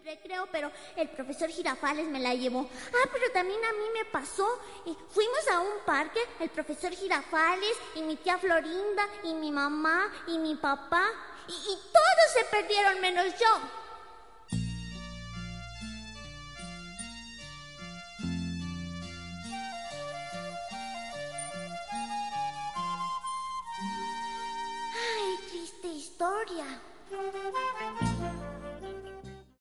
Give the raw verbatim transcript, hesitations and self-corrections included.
recreo, pero el profesor Girafales me la llevó. Ah, pero también a mí me pasó. Eh, fuimos a un parque, el profesor Girafales y mi tía Florinda y mi mamá y mi papá. Y, y todos se perdieron menos yo.